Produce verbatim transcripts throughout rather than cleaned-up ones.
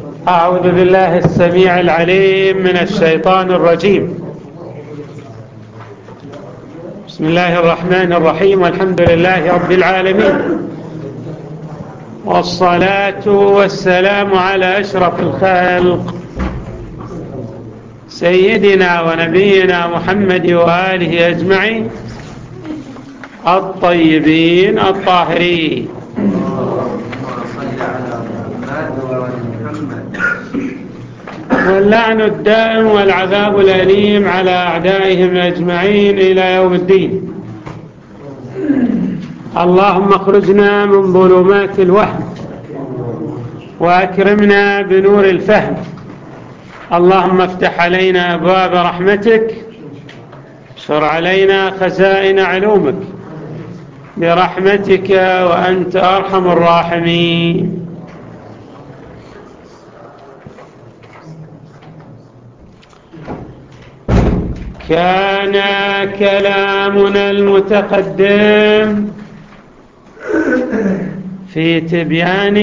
أعوذ بالله السميع العليم من الشيطان الرجيم. بسم الله الرحمن الرحيم، والحمد لله رب العالمين، والصلاة والسلام على أشرف الخلق سيدنا ونبينا محمد وآله أجمعين الطيبين الطاهرين. واللعن الدائم والعذاب الأليم على أعدائهم أجمعين إلى يوم الدين. اللهم اخرجنا من ظلمات الوهم وأكرمنا بنور الفهم. اللهم افتح علينا أبواب رحمتك، اشر علينا خزائن علومك برحمتك وأنت أرحم الراحمين. كان كلامنا المتقدم في تبيان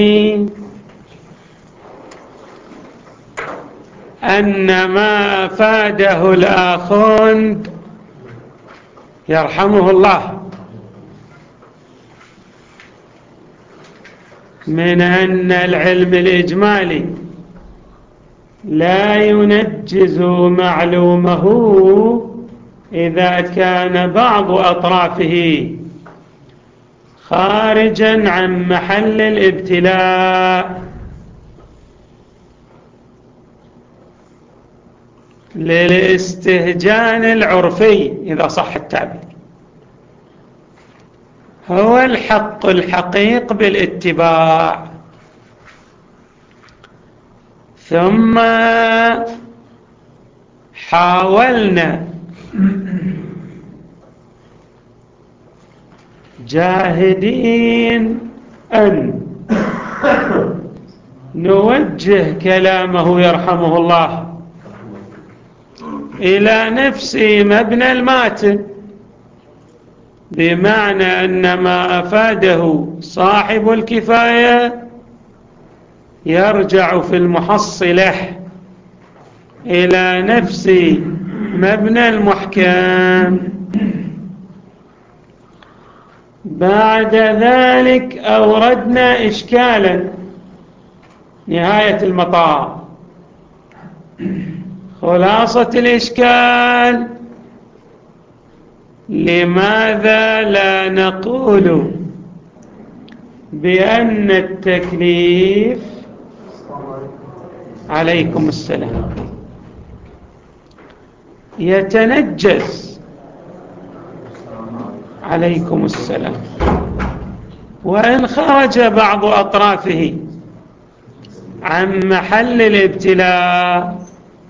أن ما أفاده الآخوند يرحمه الله من أن العلم الإجمالي لا ينجز معلومه إذا كان بعض أطرافه خارجا عن محل الابتلاء للاستهجان العرفي، إذا صح التعبير، هو الحق الحقيق بالاتباع. ثم حاولنا جاهدين أن نوجه كلامه يرحمه الله إلى نفس مبنى الماتن، بمعنى أن ما أفاده صاحب الكفاية يرجع في المحصلة إلى نفس مبنى المحكم. بعد ذلك أوردنا إشكالا نهاية المطاف. خلاصة الإشكال: لماذا لا نقول بأن التكليف عليكم السلام يتنجس عليكم السلام وإن خرج بعض أطرافه عن محل الابتلاء،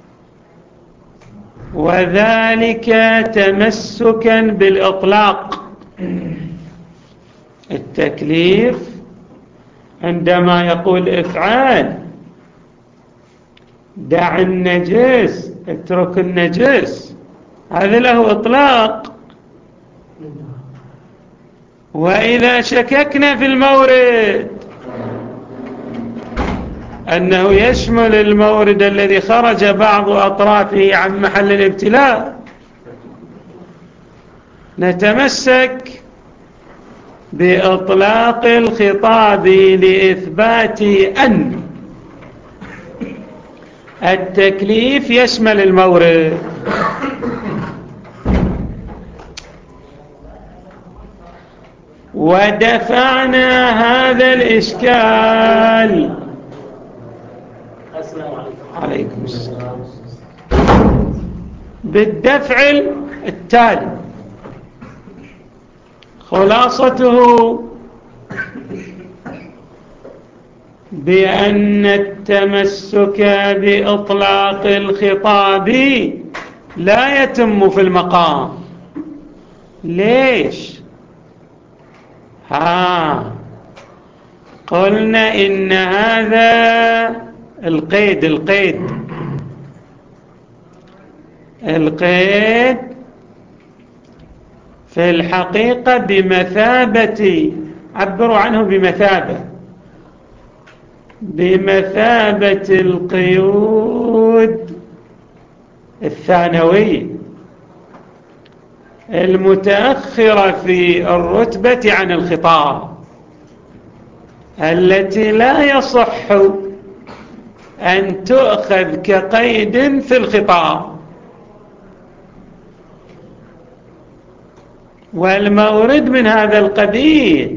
وذلك تمسكا بالإطلاق. التكليف عندما يقول افعل، دع النجس، اترك النجس، هذا له إطلاق. وإذا شككنا في المورد أنه يشمل المورد الذي خرج بعض أطرافه عن محل الابتلاء، نتمسك بإطلاق الخطاب لإثبات أن التكليف يشمل المورد. ودفعنا هذا الإشكال. عليكم السلام. بالدفع التالي: خلاصته بأن التمسك بإطلاق الخطاب لا يتم في المقام. ليش؟ ها قلنا إن هذا القيد القيد القيد في الحقيقة بمثابة، عبروا عنه بمثابة بمثابة القيود الثانوية المتأخرة في الرتبة عن الخطاب، التي لا يصح أن تؤخذ كقيد في الخطاب. والمورد من هذا القبيل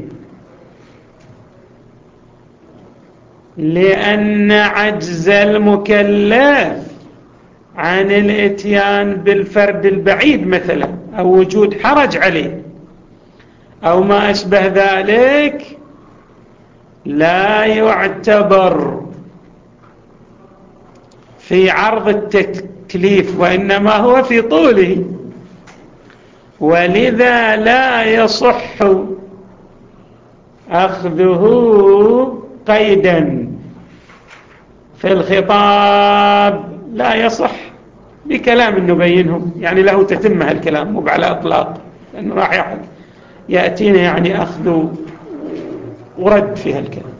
لأن عجز المكلف عن الاتيان بالفرد البعيد مثلا، أو وجود حرج عليه أو ما أشبه ذلك، لا يعتبر في عرض التكليف، وإنما هو في طوله، ولذا لا يصح أخذه قيدا في الخطاب، لا يصح بكلام نبينه، يعني له تتمة الكلام مو على إطلاق، لأنه راح يأتينا يعني أخذ ورد في هالكلام.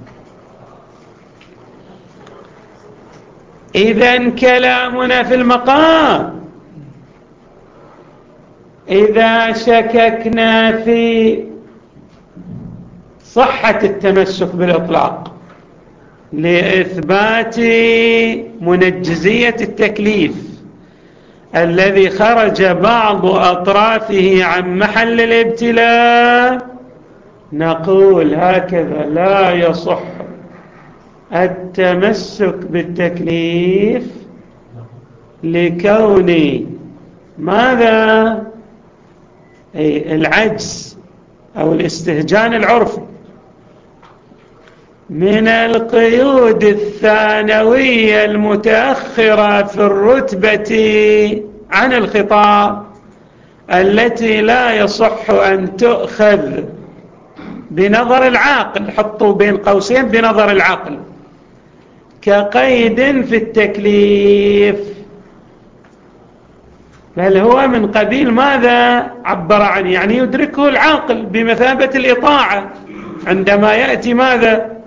إذن كلامنا في المقام إذا شككنا في صحة التمسك بالإطلاق لإثبات منجزية التكليف الذي خرج بعض أطرافه عن محل الابتلاء، نقول هكذا: لا يصح التمسك بالتكليف لكون ماذا؟ أي العجز أو الاستهجان العرفي من القيود الثانوية المتأخرة في الرتبة عن الخطاب، التي لا يصح أن تؤخذ بنظر العاقل، حطوا بين قوسين بنظر العاقل، كقيد في التكليف، بل هو من قبيل ماذا عبر عنه؟ يعني يدركه العاقل بمثابة الإطاعة عندما يأتي ماذا؟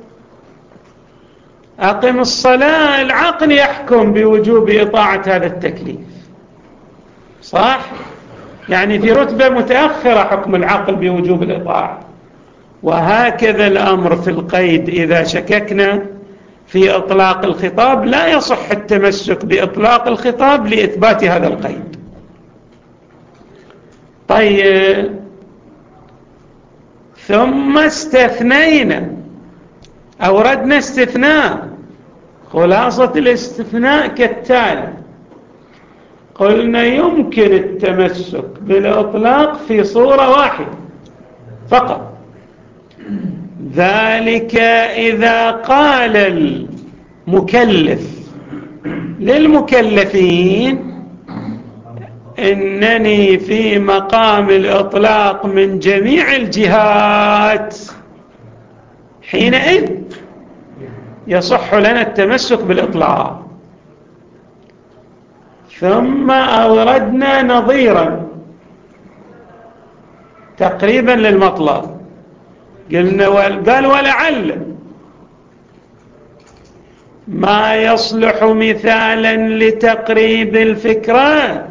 أقم الصلاة، العقل يحكم بوجوب إطاعة هذا التكليف، صح؟ يعني في رتبة متأخرة حكم العقل بوجوب الإطاعة. وهكذا الأمر في القيد، إذا شككنا في إطلاق الخطاب لا يصح التمسك بإطلاق الخطاب لإثبات هذا القيد. طيب، ثم استثنينا، أوردنا استثناء. خلاصة الاستثناء كالتالي: قلنا يمكن التمسك بالإطلاق في صورة واحدة فقط، ذلك إذا قال المكلف للمكلفين إنني في مقام الإطلاق من جميع الجهات، حينئذ يصح لنا التمسك بالإطلاق. ثم أوردنا نظيرا تقريبا للمطلب، قلنا قال: ولعل ما يصلح مثالا لتقريب الفكرة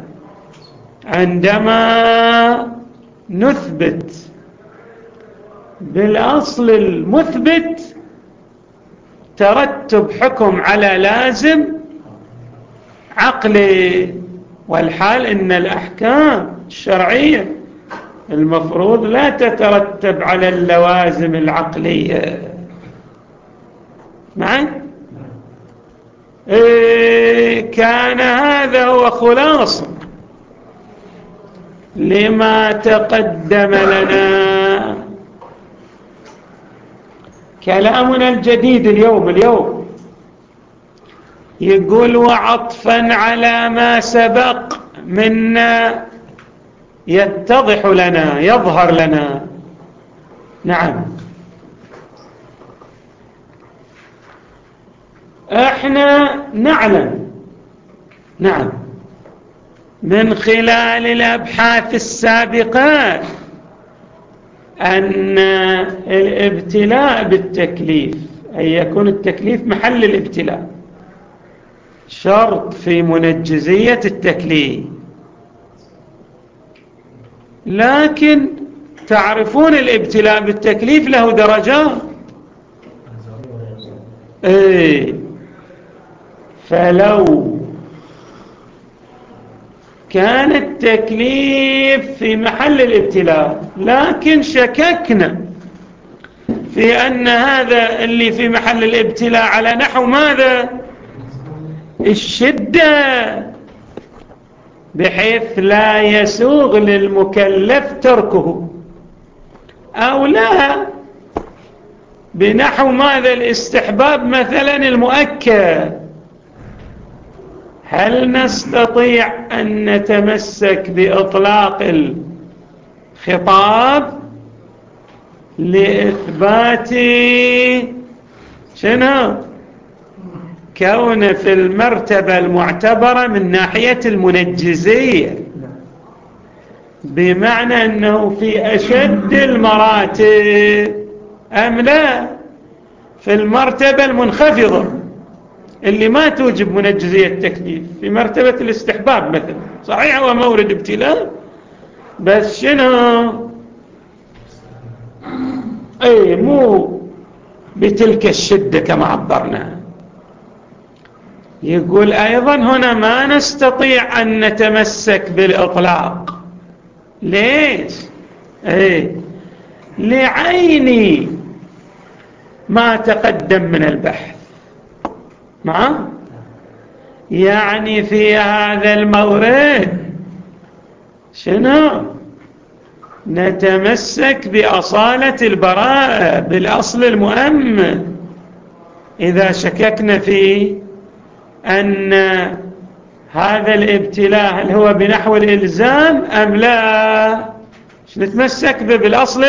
عندما نثبت بالأصل المثبت ترتب حكم على لازم عقلي، والحال إن الأحكام الشرعية المفروض لا تترتب على اللوازم العقلية. معي؟ إيه، كان هذا هو خلاصة لما تقدم لنا. كلامنا الجديد اليوم اليوم يقول: وعطفا على ما سبق منا يتضح لنا، يظهر لنا. نعم، احنا نعلم نعم من خلال الأبحاث السابقة أن الابتلاء بالتكليف أن يكون التكليف محل الابتلاء، شرط في منجزية التكليف. لكن تعرفون الابتلاء بالتكليف له درجات. ايه فلو كان التكليف في محل الابتلاء لكن شككنا في أن هذا اللي في محل الابتلاء على نحو ماذا؟ الشدة، بحيث لا يسوغ للمكلف تركه، أو لا بنحو ماذا؟ الاستحباب مثلا المؤكد. هل نستطيع أن نتمسك بإطلاق الخطاب لإثبات شنو؟ كون في المرتبة المعتبرة من ناحية المنجزية، بمعنى أنه في أشد المراتب، أم لا في المرتبة المنخفضة اللي ما توجب منجزية التكليف، في مرتبة الاستحباب مثلا؟ صحيح هو مورد ابتلاء، بس شنو؟ اي مو بتلك الشدة كما عبرنا. يقول أيضا هنا ما نستطيع أن نتمسك بالإطلاق. ليش؟ اي لعين ما تقدم من البحث. نعم، يعني في هذا المورد شنو؟ نتمسك بأصالة البراءة بالأصل المؤمن إذا شككنا في أن هذا الابتلاء هل هو بنحو الإلزام أم لا، نتمسك به بالأصل.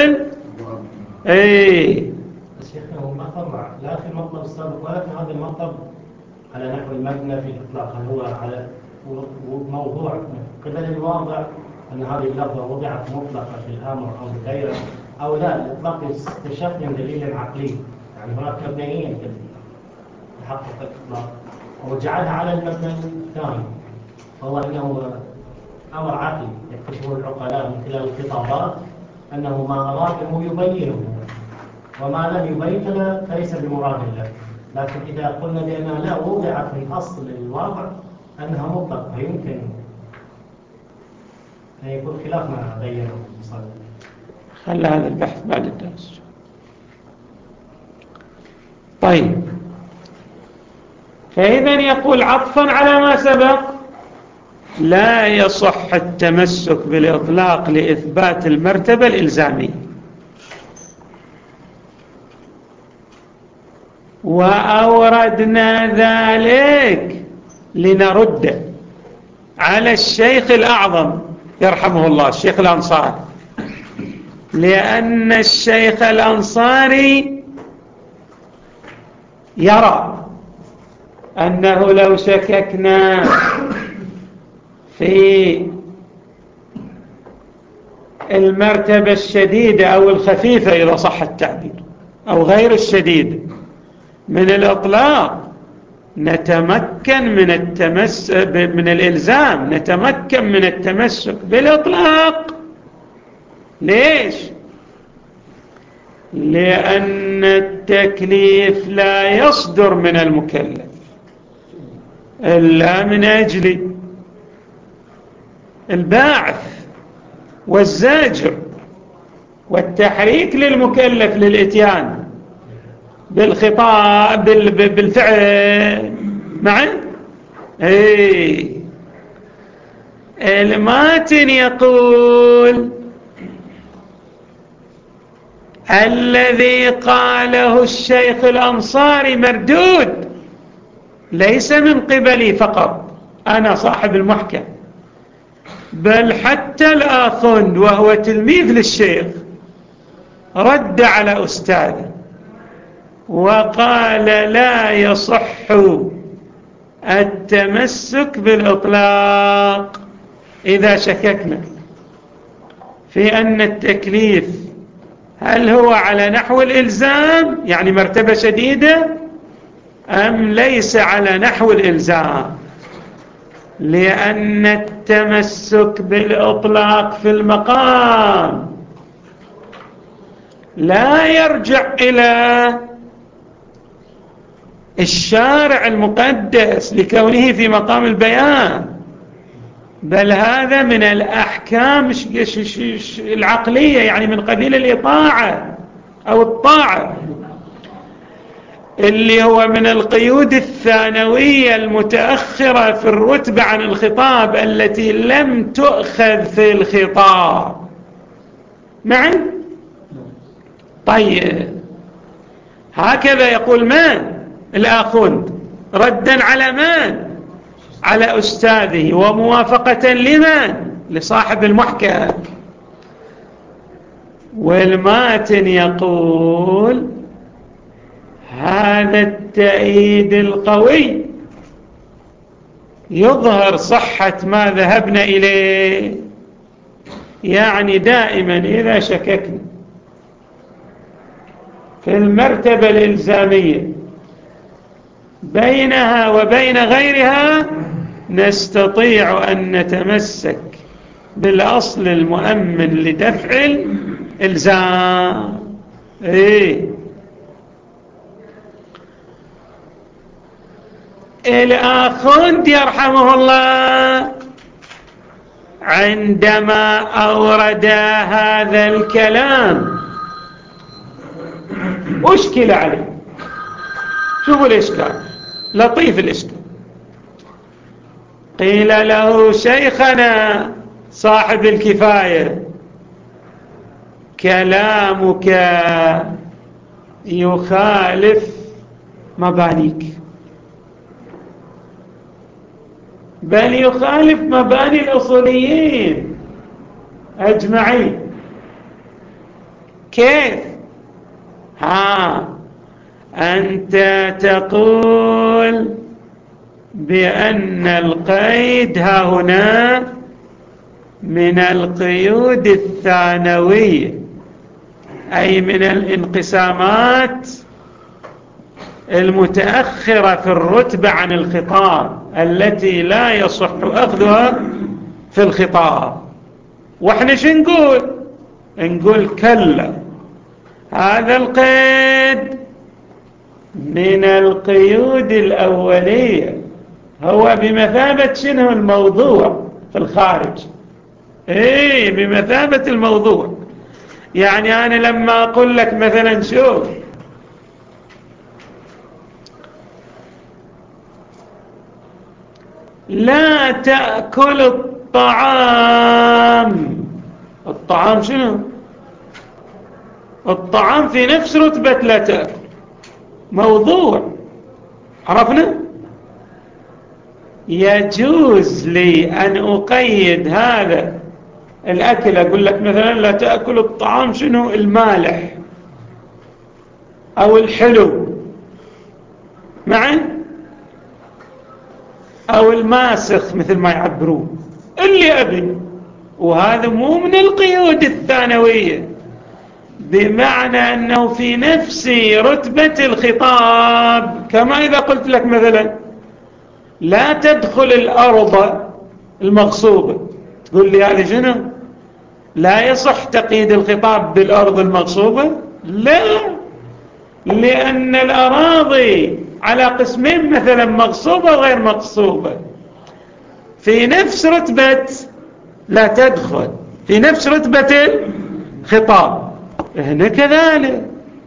اي شيخنا هو ما طلع لا في المطلب السابق ولا في هذا المطلب على نحو المبنى في الإطلاق، هل هو على موضوع من قبل الواضع أن هذه اللفظة وضعت مطلقة في الأمر أو بغيره، أو لا الإطلاق استشف من دليل عقلي، يعني هناك مبنيين في تحقق الإطلاق وجعلها على المبنى الثاني، وهو أنه أمر عقلي يكتشفه العقلاء من خلال الخطابات أنه ما أراد أنه يبينه، وما لم يبين فليس بمراد له. لكن إذا قلنا بأنها لا وضعت من أصل الواقع أنها مطلقة، يمكن أن يكون خلاف ما بينه المصنف. خلى هذا البحث بعد الدرس. طيب، فإذا يقول عطفا على ما سبق لا يصح التمسك بالإطلاق لإثبات المرتبة الإلزامية، وأوردنا ذلك لنرد على الشيخ الأعظم يرحمه الله الشيخ الأنصاري، لأن الشيخ الأنصاري يرى أنه لو شككنا في المرتبة الشديدة أو الخفيفة إذا صح التعبير أو غير الشديد من الإطلاق نتمكن من التمس من الإلزام، نتمكن من التمسك بالإطلاق. ليش؟ لأن التكليف لا يصدر من المكلف إلا من أجل الباعث والزاجر والتحريك للمكلف للإتيان بالخطاب بالفعل معا. ايه الماتن يقول الذي قاله الشيخ الأنصاري مردود ليس من قبلي فقط أنا صاحب المحكم، بل حتى الآخوند وهو تلميذ للشيخ رد على أستاذه وقال لا يصح التمسك هل هو على نحو الإلزام يعني مرتبة شديدة أم ليس على نحو الإلزام؟ لأن التمسك بالإطلاق في المقام لا يرجع إلى الشارع المقدس لكونه في مقام البيان، بل هذا من الأحكام العقلية، يعني من قبيل الإطاعة أو الطاعة، اللي هو من القيود الثانوية المتأخرة في الرتبة عن الخطاب التي لم تؤخذ في الخطاب. معي؟ طيب هكذا يقول من؟ الآخوند ردا على من؟ على أستاذه، وموافقة لمن؟ لصاحب المحكم. والماتن يقول هذا التأييد القوي يظهر صحة ما ذهبنا إليه، يعني دائما إذا شككنا في المرتبة الإلزامية بينها وبين غيرها نستطيع أن نتمسك بالأصل المؤمن لدفع الإلزام. إيه؟ الآخوند يرحمه الله عندما أورد هذا الكلام أشكل عليه. شوفوا الإشكال، لطيف الإشكال. قيل له شيخنا صاحب الكفاية كلامك يخالف مبانيك، بل يخالف مباني الأصوليين أجمعين. كيف؟ ها أنت تقول بأن القيد ها هنا من القيود الثانوية، أي من الانقسامات المتأخرة في الرتبة عن الخطاب التي لا يصح أخذها في الخطاب. وإحنا شو نقول؟ نقول كلا، هذا القيد من القيود الأولية، هو بمثابة شنو الموضوع في الخارج. ايه بمثابة الموضوع. يعني أنا لما أقول لك مثلا شوف لا تأكل الطعام، الطعام شنو؟ الطعام في نفس رتبة لا تأكل، موضوع، عرفنا؟ يجوز لي أن أقيد هذا الأكل، أقول لك مثلا لا تأكل الطعام شنو؟ المالح أو الحلو، معي؟ أو الماسخ مثل ما يعبرون، اللي أبي. وهذا مو من القيود الثانوية، بمعنى أنه في نفس رتبة الخطاب. كما إذا قلت لك مثلا لا تدخل الأرض المغصوبة، تقول لي هذا شنو؟ لا يصح تقييد الخطاب بالأرض المغصوبة؟ لا، لأن الأراضي على قسمين مثلا مغصوبة وغير مغصوبة، في نفس رتبة لا تدخل، في نفس رتبة الخطاب. هنا كذلك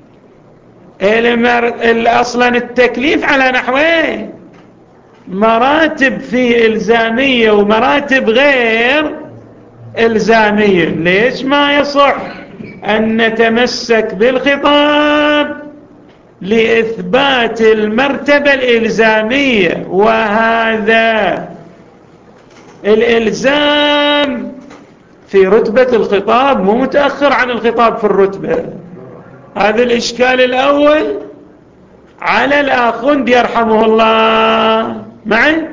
أصلا التكليف على نحوين، مراتب في إلزامية ومراتب غير إلزامية. ليش ما يصح أن نتمسك بالخطاب لإثبات المرتبة الإلزامية، وهذا الإلزام في رتبة الخطاب مو متأخر عن الخطاب في الرتبة. هذا الإشكال الأول على الآخوند يرحمه الله. معي؟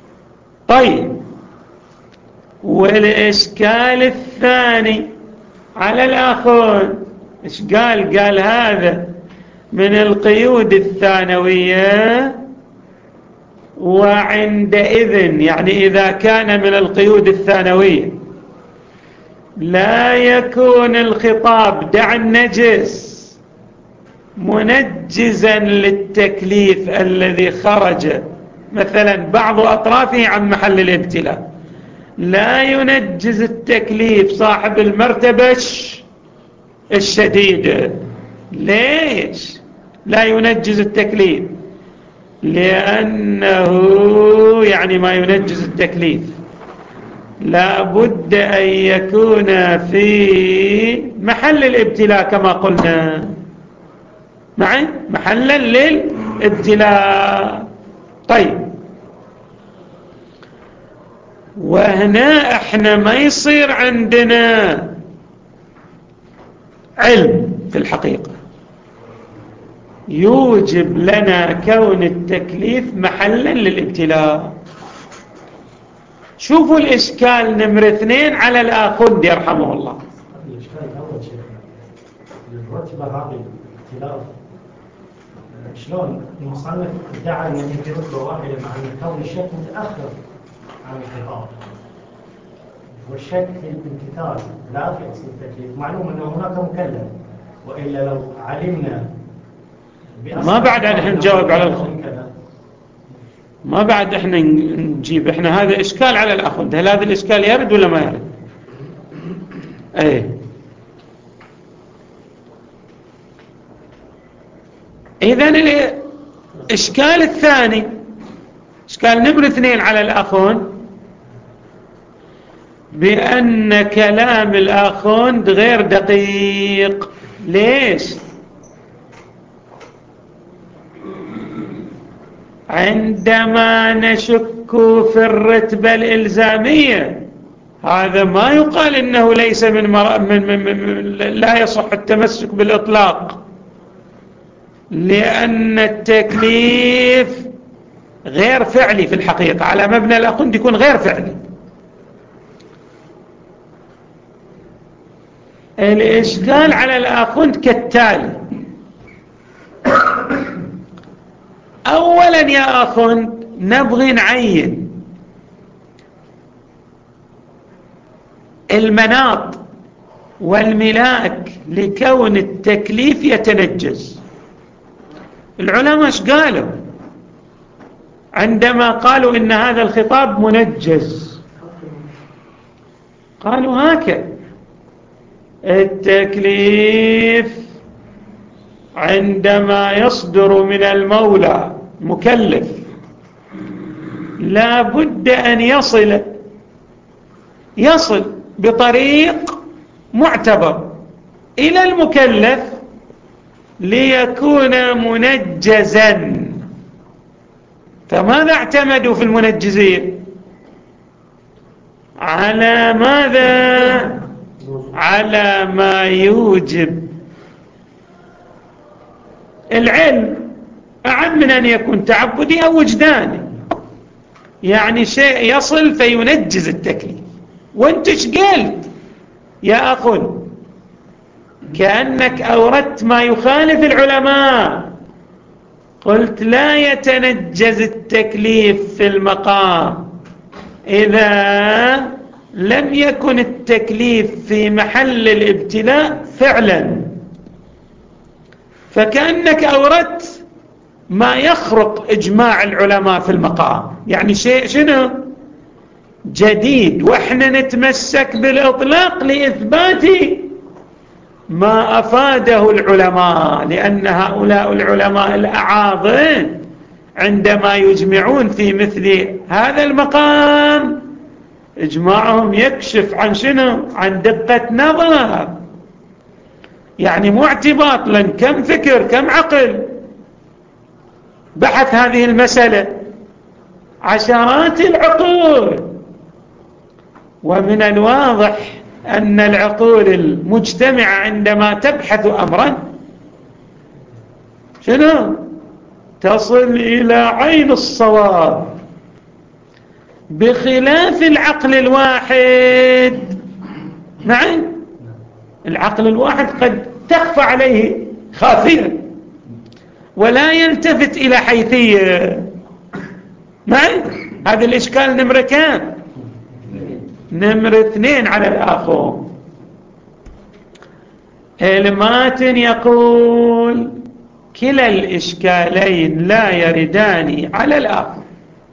طيب، والإشكال الثاني على الآخون. إيش قال؟ قال هذا من القيود الثانوية، وعندئذ يعني إذا كان من القيود الثانوية لا يكون الخطاب دع النجس منجزا للتكليف الذي خرج مثلا بعض أطرافه عن محل الابتلاء. لا ينجز التكليف صاحب المرتبة الشديدة. ليش لا ينجز التكليف؟ لأنه يعني ما ينجز التكليف لا بد أن يكون في محل الابتلاء كما قلنا، معي محلا للابتلاء. طيب، وهنا احنا ما يصير عندنا علم في الحقيقة يوجب لنا كون التكليف محلا للابتلاء. شوفوا الإشكال نمر اثنين على الآخوندي يرحمه الله. الإشكال الأول شيخ الرتبة هذه اختلاف، شلون المصنف ادعى أن في رتبة واحدة مع أن كون الشك متأخر عن الخطاب، والشك في الامتثال لا في أصل التكليف. معلوم أن هناك مكلف، وإلا لو علمنا ما بعد احنا نجاوب على الخ... ما بعد احنا نجيب احنا هذا إشكال على الأخوند. هل هذا الإشكال يرد ولا ما يرد؟ ايه إذن الإشكال الثاني، إشكال نمر اثنين على الأخوند، بأن كلام الأخوند غير دقيق. ليش؟ عندما نشك في الرتبة الإلزامية هذا ما يقال إنه ليس من, مر... من, من, من لا يصح التمسك بالإطلاق، لأن التكليف غير فعلي في الحقيقة. على مبنى الأخوند يكون غير فعلي. الإشكال على الآخوند كالتالي: أولا يا أخوند نبغي نعين المناط والملاك لكون التكليف يتنجز. العلماء ايش قالوا عندما قالوا إن هذا الخطاب منجز؟ قالوا هكذا: التكليف عندما يصدر من المولى مكلف لا بد أن يصل يصل بطريق معتبر إلى المكلف ليكون منجزا. فماذا اعتمدوا في المنجزين؟ على ماذا؟ على ما يوجب العلم أعم من أن يكون تعبدي أو وجداني، يعني شيء يصل فينجز التكليف. وانت ايش قلت يا أخو؟ كأنك أوردت ما يخالف العلماء. قلت لا يتنجز التكليف في المقام إذا لم يكن التكليف في محل الابتلاء فعلا. فكأنك أوردت ما يخرق إجماع العلماء في المقام، يعني شيء شنو جديد، وإحنا نتمسك بالإطلاق لإثبات ما أفاده العلماء، لأن هؤلاء العلماء الأعاظم عندما يجمعون في مثل هذا المقام إجماعهم يكشف عن شنو؟ عن دقة نظر، يعني مو اعتباط، لأن كم فكر كم عقل بحث هذه المسألة، عشرات العقول. ومن الواضح أن العقول المجتمعة عندما تبحث أمرا شنو؟ تصل إلى عين الصواب، بخلاف العقل الواحد. نعم، العقل الواحد قد تخفى عليه خافية ولا يلتفت إلى حيثية. معي؟ هذا الإشكال نمرة كام؟ نمرة اثنين على الآخر. الماتن يقول كلا الإشكالين لا يردان على الآخر.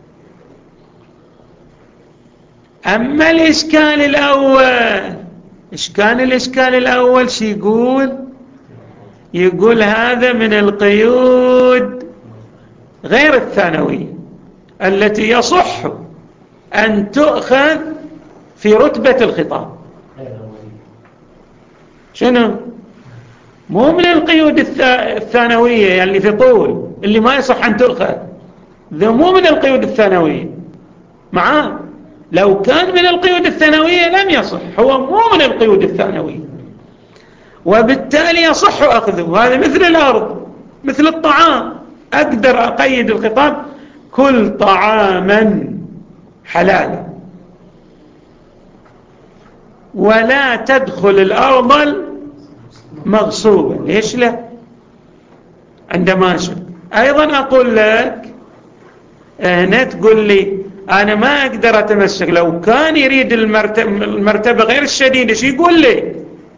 أما الإشكال الأول، إشكال الإشكال الأول شي يقول؟ يقول هذا من القيود غير الثانوية التي يصح أن تؤخذ في رتبة الخطاب. شنو؟ مو من القيود الثانوية يعني اللي في طول اللي ما يصح أن تؤخذ، ذا مو من القيود الثانوية. معاه لو كان من القيود الثانوية لم يصح، هو مو من القيود الثانوية وبالتالي يصح أخذه. هذا مثل الأرض، مثل الطعام، أقدر أقيد الخطاب كل طعاما حلالا ولا تدخل الأرض المغصوبة. ليش لا؟ عندما أشوف أيضا أقول لك هنا تقول لي أنا ما أقدر أتمسك. لو كان يريد المرتبة, المرتبة غير الشديدة شو يقول لي؟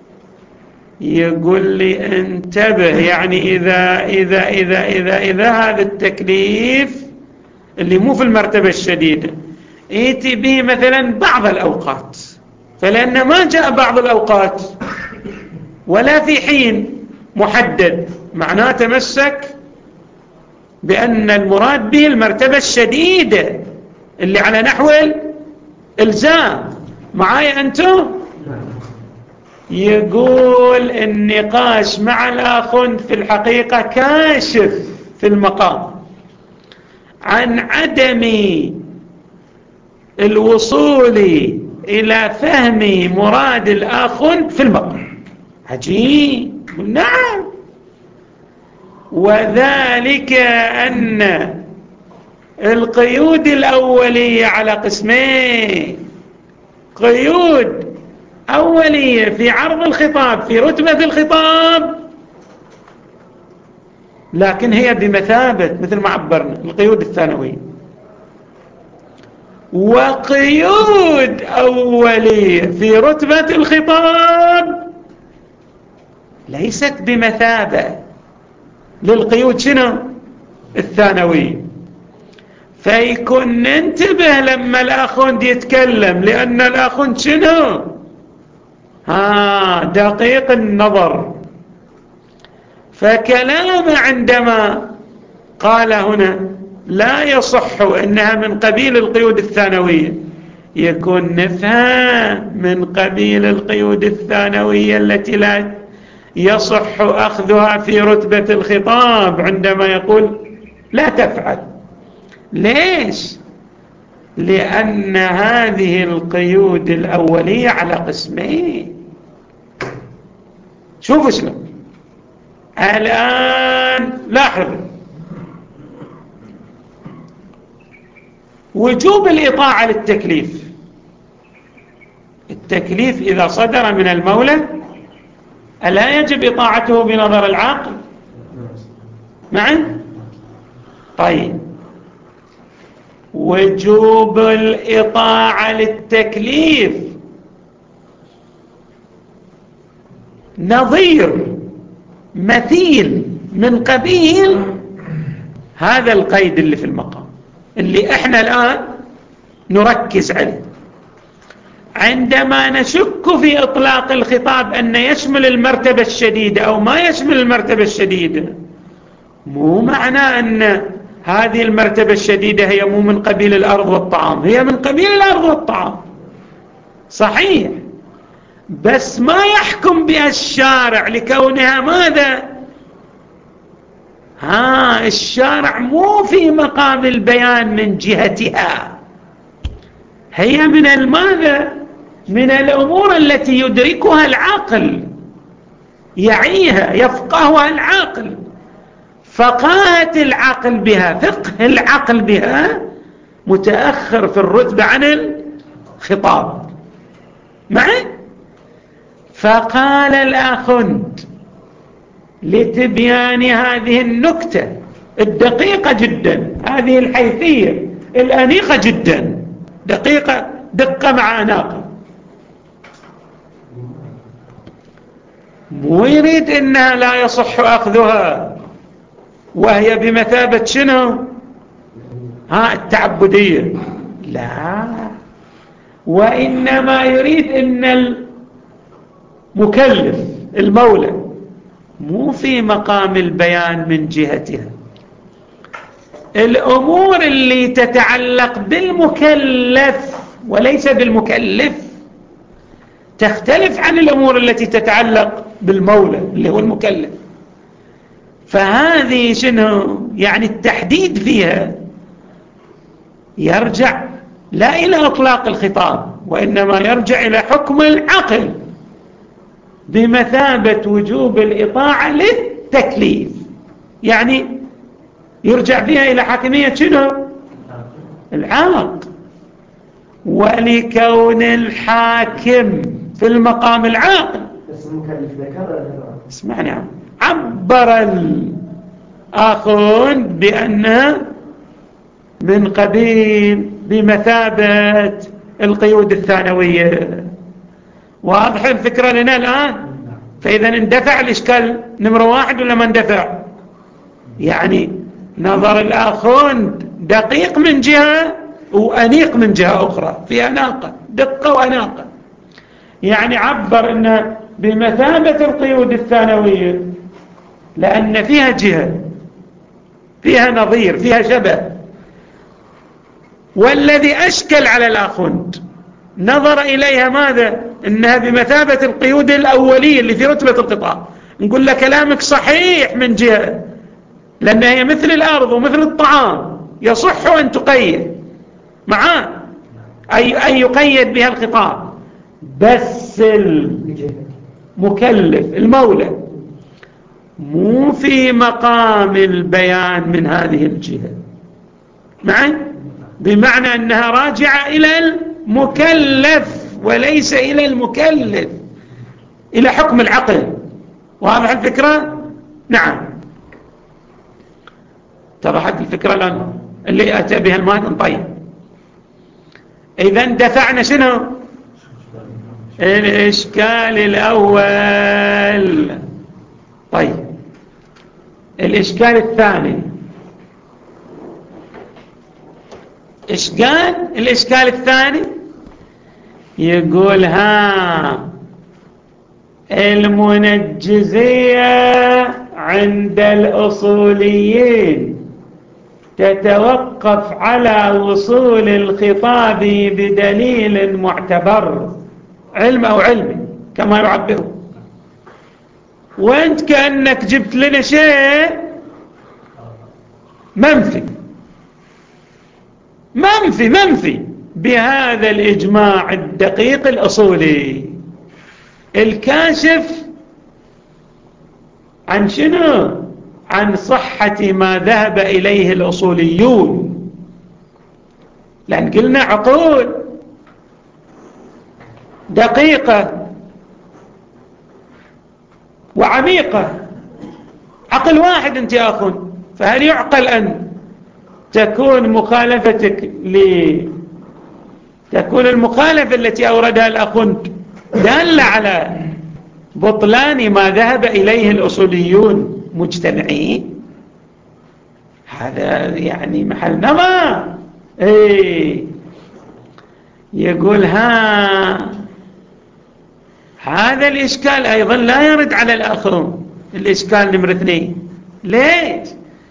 يقول لي انتبه، يعني إذا, إذا, إذا, إذا, إذا هذا التكليف اللي مو في المرتبة الشديدة يأتي به مثلا بعض الأوقات، فلأن ما جاء بعض الأوقات ولا في حين محدد، معناه تمسك بأن المراد به المرتبة الشديدة اللي على نحو الإلزام. معايا أنتم؟ يقول النقاش مع الآخر في الحقيقة كاشف في المقام عن عدم الوصول إلى فهم مراد الآخر في المقام. عجيب. نعم، وذلك أن القيود الأولية على قسمين: قيود أولية في عرض الخطاب في رتبة الخطاب لكن هي بمثابة مثل ما عبرنا القيود الثانوية، وقيود أولية في رتبة الخطاب ليست بمثابة للقيود شنو الثانوية. فيكون ننتبه لما الأخوند يتكلم، لأن الأخوند شنو ها دقيق النظر. فكلامه عندما قال هنا لا يصح إنها من قبيل القيود الثانوية، يكون نفهم من قبيل القيود الثانوية التي لا يصح أخذها في رتبة الخطاب عندما يقول لا تفعل. ليش؟ لأن هذه القيود الأولية على قسمين. شوفوا شنو الآن. لاحظ وجوب الإطاعة للتكليف. التكليف إذا صدر من المولى ألا يجب إطاعته بنظر العقل؟ معا؟ طيب، وجوب الإطاعة للتكليف نظير مثيل من قبيل هذا القيد اللي في المقام اللي احنا الآن نركز عليه. عندما نشك في إطلاق الخطاب أن يشمل المرتبة الشديدة أو ما يشمل المرتبة الشديدة، مو معنى أن هذه المرتبة الشديدة هي مو من قبيل الأرض والطعام، هي من قبيل الأرض والطعام صحيح، بس ما يحكم بها الشارع لكونها ماذا؟ ها الشارع مو في مقام البيان من جهتها، هي من الماذا؟ من الأمور التي يدركها العقل، يعيها يفقهها العقل. فقاهة العقل بها، فقه العقل بها متأخر في الرتبة عن الخطاب. معي؟ فقال الآخوند لتبيان هذه النكتة الدقيقة جدا، هذه الحيثية الأنيقة جدا، دقيقة دقة مع أناقة، مو يريد إنها لا يصح أخذها وهي بمثابة شنو؟ ها التعبدية، لا، وإنما يريد إن المكلف المولى مو في مقام البيان من جهتها. الأمور اللي تتعلق بالمكلف وليس بالمكلف تختلف عن الأمور التي تتعلق بالمولى اللي هو المكلف. فهذه شنو يعني التحديد فيها يرجع لا إلى إطلاق الخطاب، وإنما يرجع إلى حكم العقل بمثابة وجوب الإطاعة للتكليف، يعني يرجع فيها إلى حاكمية شنو؟ العقل. ولكون الحاكم في المقام العاقل، اسمعني عم. عبر الآخرون بأنه من قبيل بمثابة القيود الثانوية. واضح الفكرة لنا الآن؟ فإذا اندفع الإشكال نمرة واحد ولا ما اندفع؟ يعني نظر الآخرون دقيق من جهة وأنيق من جهة أخرى، في أناقة، دقة وأناقة. يعني عبر أنه بمثابة القيود الثانوية لأن فيها جهة، فيها نظير، فيها شبه. والذي أشكل على الآخوند نظر إليها ماذا؟ إنها بمثابة القيود الأولية اللي في رتبة القطاع. نقول له كلامك صحيح من جهة، لأنها هي مثل الأرض ومثل الطعام، يصح أن تقيد معاه أي أن يقيد بها الخطاب، بس المكلف المولى مو في مقام البيان من هذه الجهة، معي؟ بمعنى أنها راجعة إلى المكلف وليس إلى المكلف، إلى حكم العقل. واضح الفكرة؟ نعم، اتضحت الفكرة الآن اللي أتى بها الماتن. طيب إذا دفعنا شنو؟ الإشكال الأول. طيب الإشكال الثاني، إشكال الإشكال الثاني يقول ها المنجزية عند الأصوليين تتوقف على وصول الخطاب بدليل معتبر، علم أو علمي كما يعبرون، وانت كأنك جبت لنا شيء منفي منفي منفي بهذا الإجماع الدقيق الأصولي الكاشف عن شنو؟ عن صحة ما ذهب إليه الأصوليون. لأن قلنا عقول دقيقة وعميقة، عقل واحد انت أخذ، فهل يعقل أن تكون مخالفتك ل تكون المخالفة التي أوردها الأخوند دالة على بطلان ما ذهب إليه الأصوليون مجتمعين؟ هذا يعني محل نظر. ايه يقول ها هذا الإشكال أيضا لا يرد على الآخرون. الإشكال نمرة اثنين، ليش؟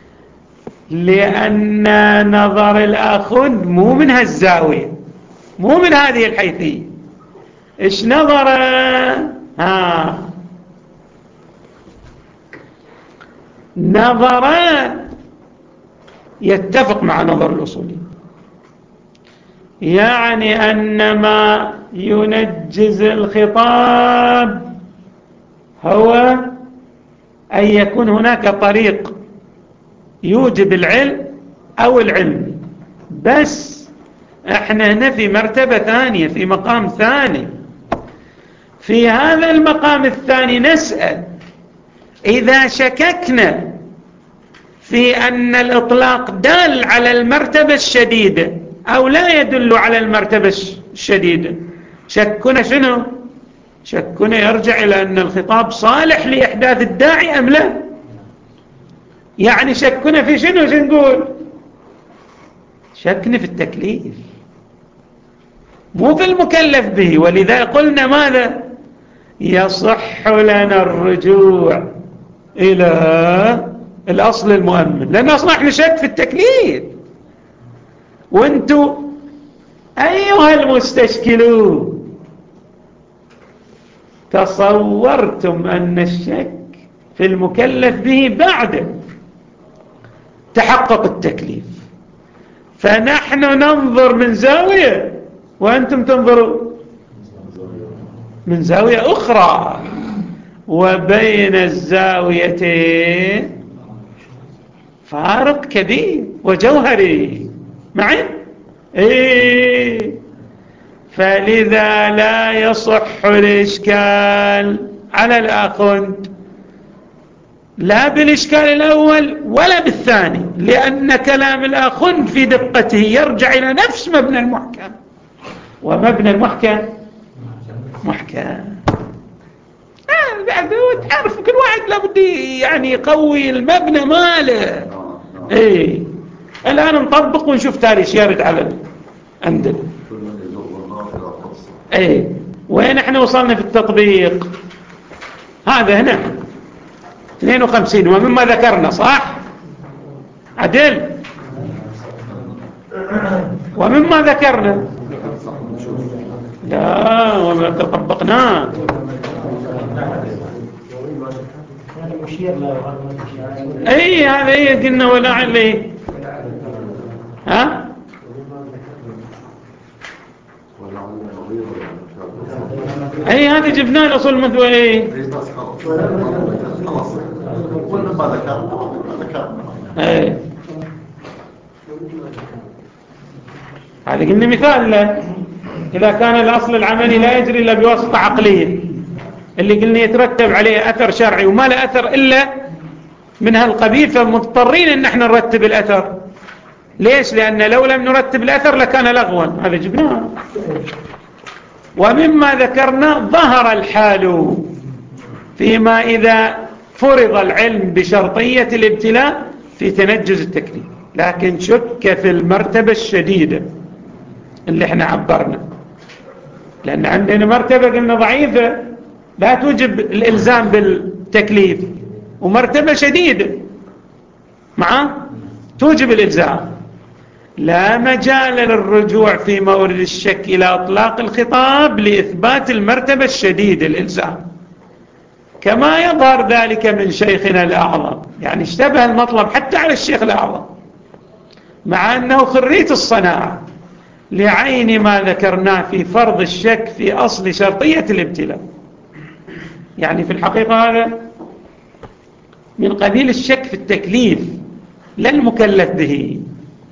لأن نظر الآخوند مو من هالزاوية، مو من هذه الحيثية. إيش نظر؟ ها نظر يتفق مع نظر الأصولي، يعني أن ما ينجز الخطاب هو أن يكون هناك طريق يوجب العلم أو العلم، بس احنا هنا في مرتبة ثانية، في مقام ثاني. في هذا المقام الثاني نسأل إذا شككنا في أن الإطلاق دال على المرتبة الشديدة أو لا يدل على المرتبة الشديدة، شكنا شنو؟ شكنا يرجع إلى أن الخطاب صالح لإحداث الداعي أم لا؟ يعني شكنا في شنو؟ شنو نقول؟ شكنا في التكليف مو في المكلف به. ولذا قلنا ماذا؟ يصح لنا الرجوع إلى الأصل المؤمن، لأن أصلا احنا شك في التكليف. وانتوا أيها المستشكلون تصورتم أن الشك في المكلف به بعد تحقق التكليف، فنحن ننظر من زاوية وأنتم تنظروا من زاوية أخرى، وبين الزاويتين فارق كبير وجوهري معي. إيه فلذا لا يصح الإشكال على الآخند لا بالإشكال الأول ولا بالثاني، لأن كلام الآخند في دقته يرجع إلى نفس مبنى المحكم، ومبنى المحكم محكم. تعرف كل واحد لابد يعني يقوي المبنى ماله. ايه الآن نطبق ونشوف تاريخ يرد على عندنا. ايه وين احنا وصلنا في التطبيق؟ هذا هنا اثنين وخمسين ومما ذكرنا صح عدل، ومما ذكرنا لا وما تطبقناه. اي هذا ايه قلنا ولا عليه ها اي هذا جبناه الاصول مثوى ايه اي هذا قلنا مثال له. اذا كان الاصل العملي لا يجري الا بواسطه عقليه اللي قلنا يترتب عليه اثر شرعي وما له اثر الا من هالقبيل، فمضطرين ان احنا نرتب الاثر. ليش؟ لان لو لم نرتب الاثر لكان لغوا. هذا جبناه. ومما ذكرنا ظهر الحال فيما اذا فرض العلم بشرطيه الابتلاء في تنجز التكليف، لكن شك في المرتبه الشديده اللي احنا عبرنا، لان عندنا مرتبه قلنا ضعيفه لا توجب الالزام بالتكليف، ومرتبة شديدة معه توجب الإلزام. لا مجال للرجوع في مورد الشك إلى إطلاق الخطاب لإثبات المرتبة الشديدة الإلزام، كما يظهر ذلك من شيخنا الأعظم. يعني اشتبه المطلب حتى على الشيخ الأعظم مع أنه خريت الصناعة لعين ما ذكرناه في فرض الشك في أصل شرطية الابتلاء. يعني في الحقيقة هذا من قبيل الشك في التكليف لا المكلف به.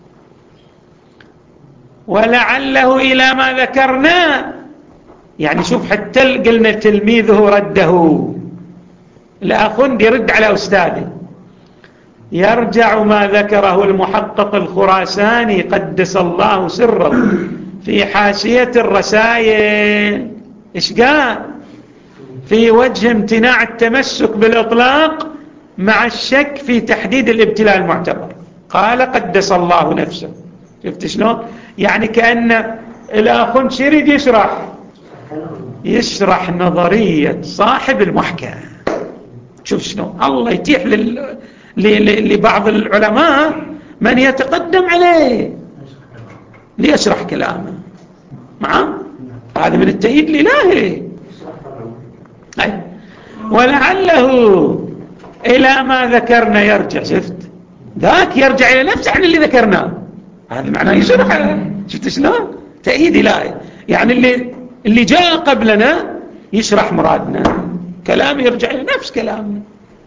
ولعله إلى ما ذكرنا، يعني شوف حتى قلنا تلميذه رده، الأخوند يرد على أستاذه، يرجع ما ذكره المحقق الخراساني قدس الله سره في حاشية الرسائل. إيش قال في وجه امتناع التمسك بالإطلاق مع الشك في تحديد الابتلاء المعتبر؟ قال قدس الله نفسه. شفت شلون؟ يعني كأن الآخر يريد يشرح يشرح نظرية صاحب المحكم. شوف شلون الله يتيح لل... ل... لبعض العلماء من يتقدم عليه ليشرح كلامه معه. هذا من التأييد الإلهي. أي. ولعله إلى ما ذكرنا يرجع. شفت ذاك يرجع إلى نفسه عن اللي ذكرناه، هذا معناه يشرح. شفت شلون؟ تأييد إلهي. يعني اللي اللي جاء قبلنا يشرح مرادنا، كلام يرجع إلى نفس كلامنا.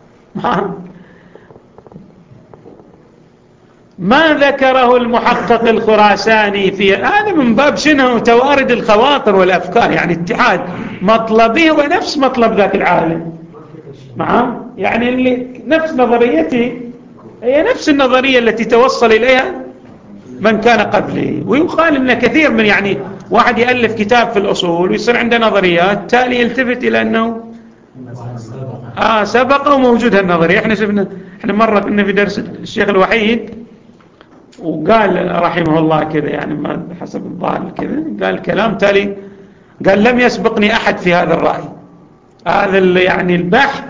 ما ذكره المحقق الخراساني في هذا من باب شنو؟ توارد الخواطر والأفكار، يعني اتحاد مطلبي هو نفس مطلب ذاك العالم. نعم، يعني اللي نفس نظريتي هي نفس النظرية التي توصل إليها من كان قبلي. ويقال إن كثير من يعني واحد يألف كتاب في الأصول ويصير عنده نظريات، تالي يلتفت إلى أنه آه سبق وموجود هالنظرية. احنا شفنا احنا مرة كنا في درس الشيخ الوحيد وقال رحمه الله كذا، يعني ما حسب الظاهر كذا، قال كلام تالي، قال لم يسبقني أحد في هذا الرأي، هذا يعني البحث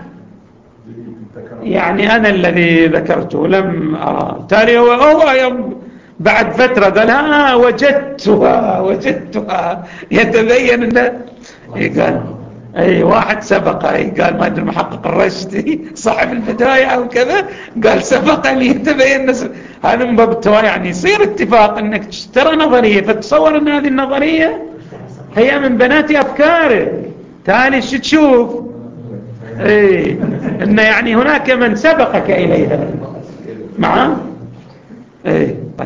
يعني أنا الذي ذكرته لم أرى. تالي هو, هو يوم بعد فترة قال ها وجدتها وجدتها يتبين أنه قال أي واحد سبق، أي قال ما أدري المحقق الرشدي صاحب البداية أو كذا، قال سبق أن يتبين نسب. هذا من باب التوالي، يعني يصير اتفاق أنك تشترى نظرية فتصور أن هذه النظرية هي من بنات أفكارك، تالي شو تشوف ايه ان يعني هناك من سبقك اليها. معه ايه. طيب،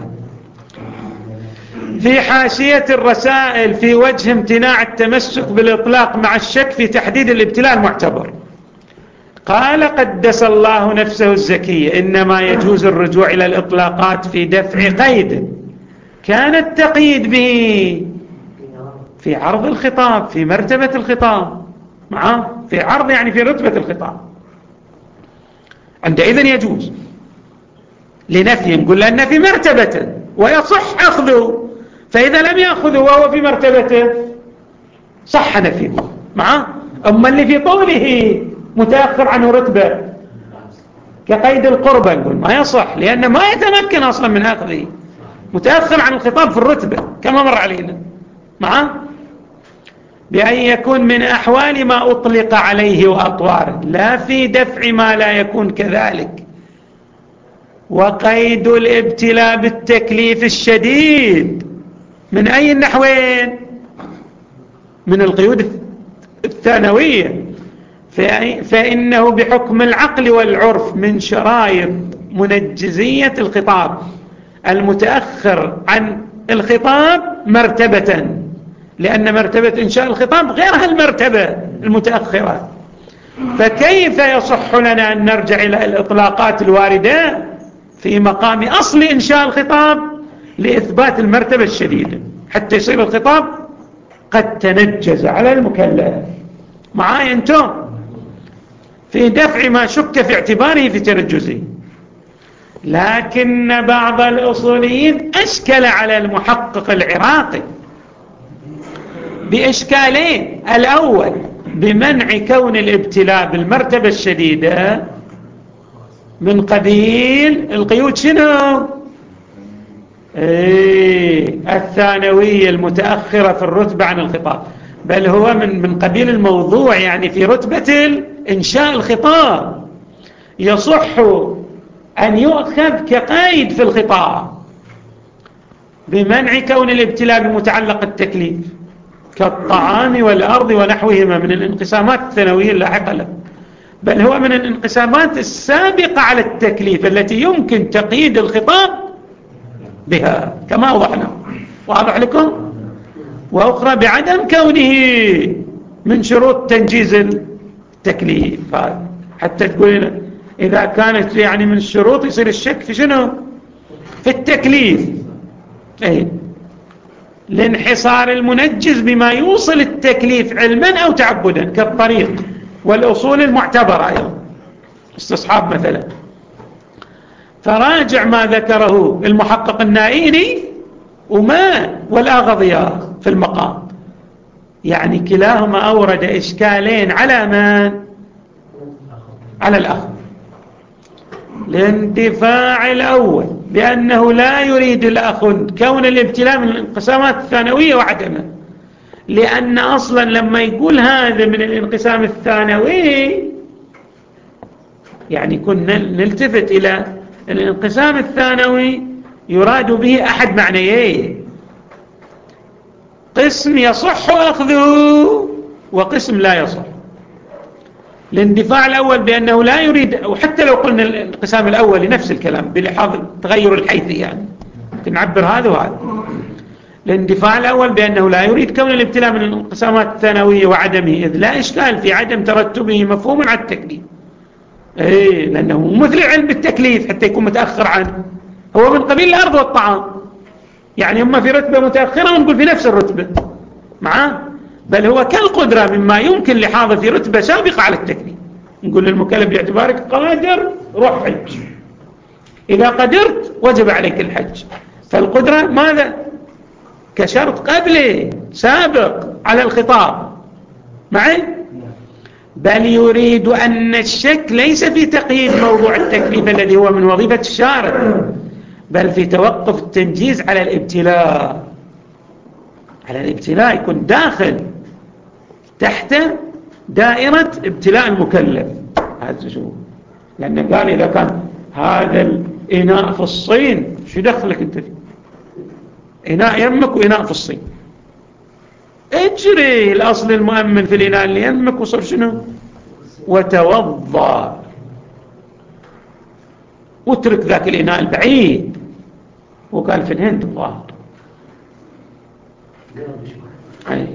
في حاشية الرسائل في وجه امتناع التمسك بالاطلاق مع الشك في تحديد الابتلاء المعتبر، قال قدس الله نفسه الزكية انما يجوز الرجوع الى الاطلاقات في دفع قيد كان التقييد به في عرض الخطاب، في مرتبة الخطاب، معه في عرض يعني في رتبة الخطاب، عندئذ يجوز لنفي، نقول لأن في مرتبة ويصح أخذه، فإذا لم يأخذه وهو في مرتبته صح نفيه. معه أما اللي في طوله متأخر عنه رتبة كقيد القربة نقول ما يصح، لأنه ما يتمكن أصلا من أخذه، متأخر عن الخطاب في الرتبة كما مر علينا. معه بأن يكون من أحوال ما أطلق عليه وأطواره، لا في دفع ما لا يكون كذلك. وقيد الابتلاء بالتكليف الشديد من أي النحوين؟ من القيود الثانوية، فإنه بحكم العقل والعرف من شرائط منجزية الخطاب المتأخر عن الخطاب مرتبة، لأن مرتبة إنشاء الخطاب غير هالمرتبة المتأخرة. فكيف يصح لنا أن نرجع إلى الإطلاقات الواردة في مقام أصل إنشاء الخطاب لإثبات المرتبة الشديدة حتى يصير الخطاب قد تنجز على المكلف؟ معاي أنتم في دفع ما شك في اعتباره في تنجزه. لكن بعض الأصوليين أشكل على المحقق العراقي بإشكالين: الأول بمنع كون الابتلاء بالمرتبة الشديدة من قبيل القيود شنو؟ ايه الثانوية المتأخرة في الرتبة عن الخطاب، بل هو من من قبيل الموضوع، يعني في رتبة إنشاء الخطاب يصح أن يؤخذ كقيد في الخطاب بمنع كون الابتلاء بمتعلق التكليف كالطعام والأرض ونحوهما من الانقسامات الثانوية اللاحقة له، بل هو من الانقسامات السابقة على التكليف التي يمكن تقييد الخطاب بها كما وضحنا. واضح لكم؟ وأخرى بعدم كونه من شروط تنجيز التكليف، حتى تقول إذا كانت يعني من الشروط يصير الشك في شنو؟ في التكليف. أي لانحصار المنجز بما يوصل التكليف علما أو تعبدا كالطريق والأصول المعتبرة أيضا، استصحاب مثلا. فراجع ما ذكره المحقق النائيني وما والأغضياء في المقام، يعني كلاهما أورد إشكالين على من؟ على الأخذ. الاندفاع الأول بأنه لا يريد الأخذ كون الابتلاء من الانقسامات الثانوية وعدمه، لأن أصلا لما يقول هذا من الانقسام الثانوي يعني كنا نلتفت إلى الانقسام الثانوي يراد به أحد معنيين: قسم يصح أخذه وقسم لا يصح. الاندفاع الأول بأنه لا يريد، وحتى لو قلنا الانقسام الأول نفس الكلام بلحاظ تغير الحيثي، يعني ممكن نعبر هذا وهذا. الاندفاع الأول بأنه لا يريد كون الابتلاء من الانقسامات الثانوية وعدمه، إذ لا إشكال في عدم ترتبه مفهوم على التكليف. إيه، لأنه مثل علم التكليف حتى يكون متأخر عنه، هو من قبيل الأرض والطعام، يعني هم في رتبة متأخرة ونقول في نفس الرتبة معاه، بل هو كالقدرة مما يمكن لحاظه في رتبة سابقة على التكليف. نقول للمكلف باعتبارك قادر روح حج، إذا قدرت وجب عليك الحج، فالقدرة ماذا؟ كشرط قبله سابق على الخطاب معي. بل يريد أن الشك ليس في تقييد موضوع التكليف الذي هو من وظيفة الشارع، بل في توقف التنجيز على الابتلاء، على الابتلاء يكون داخل تحت دائرة ابتلاء المكلف. هذا شو، لأنه قال إذا كان هذا الإناء في الصين شو دخلك أنت فيه؟ إناء يمك وإناء في الصين، اجري الأصل المؤمن في الإناء اللي يمك وصر شنو؟ وتوضأ، واترك ذاك الإناء البعيد، وقال في الهند الظاهر. أي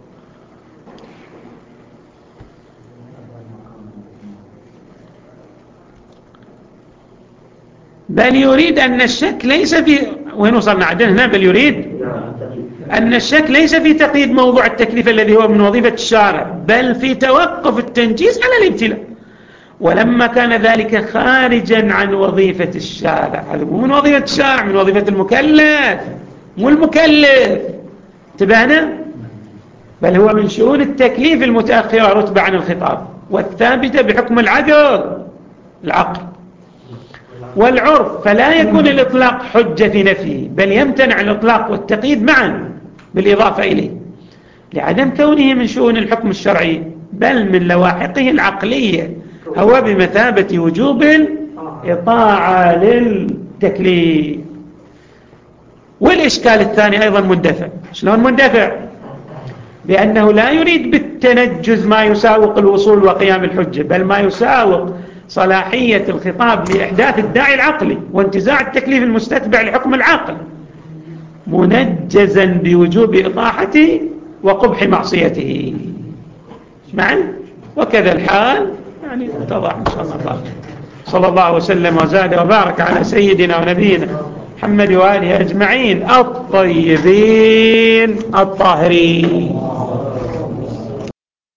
بل يريد أن الشك ليس في، وين وصلنا عدل هنا؟ بل يريد أن الشك ليس في تقييد موضوع التكليف الذي هو من وظيفة الشارع، بل في توقف التنجيز على الابتلاء. ولما كان ذلك خارجا عن وظيفة الشارع، هذا مو من وظيفة الشارع، من وظيفة المكلف، مو المكلف، انتبهنا؟ بل هو من شؤون التكليف المتأخرة رتبة عن الخطاب، والثابتة بحكم العقل العقل والعرف، فلا يكون الإطلاق حجة في نفيه، بل يمتنع الإطلاق والتقييد معا بالإضافة إليه، لعدم كونه من شؤون الحكم الشرعي، بل من لواحقه العقلية، هو بمثابة وجوب الإطاعة للتكليف. والإشكال الثاني أيضا مندفع. شلون مندفع؟ بأنه لا يريد بالتنجز ما يساوق الوصول وقيام الحجة، بل ما يساوق صلاحية الخطاب لإحداث الداعي العقلي وانتزاع التكليف المستتبع لحكم العقل، منجزا بوجوب إطاعته وقبح معصيته معا. وكذا الحال يعني اتضح إن شاء الله. صلى الله وسلم وزاد وبارك على سيدنا ونبينا محمد وآله أجمعين الطيبين الطاهرين.